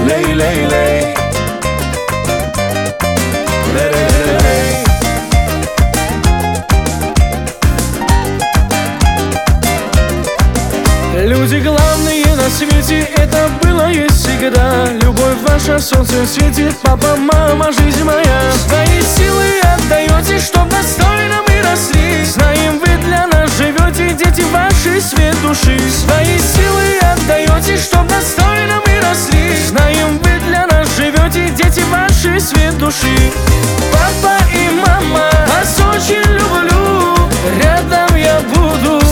Лей-лей-лей. Лей-лей-лей. Люди главные на свете, это было есть всегда. Любовь ваша, солнце светит, папа, мама, жизнь моя. Свои силы отдаете, чтоб достойно мы росли. Знаем, вы для нас живете, дети ваши, свет души. Свои силы отдаете, чтоб достойно мы росли. Знаем, вы для нас живете, дети ваши, свет души. Папа и мама, вас очень люблю, рядом я буду.